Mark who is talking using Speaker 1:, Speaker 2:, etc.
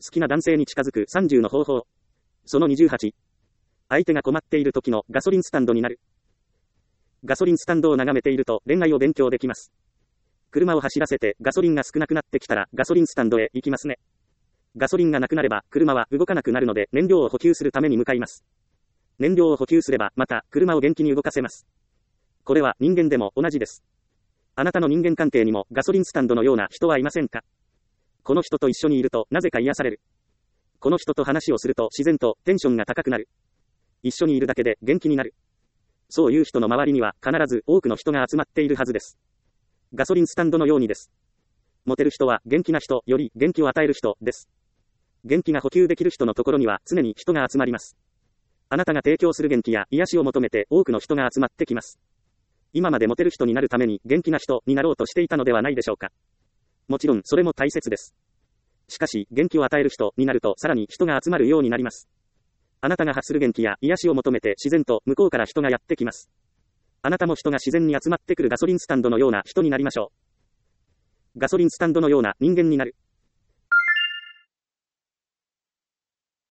Speaker 1: 好きな男性に近づく30の方法。その28。相手が困っている時のガソリンスタンドになる。ガソリンスタンドを眺めていると恋愛を勉強できます。車を走らせてガソリンが少なくなってきたらガソリンスタンドへ行きますね。ガソリンがなくなれば車は動かなくなるので燃料を補給するために向かいます。燃料を補給すればまた車を元気に動かせます。これは人間でも同じです。あなたの人間関係にもガソリンスタンドのような人はいませんか？この人と一緒にいるとなぜか癒される。この人と話をすると自然とテンションが高くなる。一緒にいるだけで元気になる。そういう人の周りには必ず多くの人が集まっているはずです。ガソリンスタンドのようにです。モテる人は元気な人より元気を与える人です。元気が補給できる人のところには常に人が集まります。あなたが提供する元気や癒しを求めて多くの人が集まってきます。今までモテる人になるために元気な人になろうとしていたのではないでしょうか。もちろんそれも大切です。しかし元気を与える人になるとさらに人が集まるようになります。あなたが発する元気や癒しを求めて自然と向こうから人がやってきます。あなたも人が自然に集まってくるガソリンスタンドのような人になりましょう。ガソリンスタンドのような人間になる。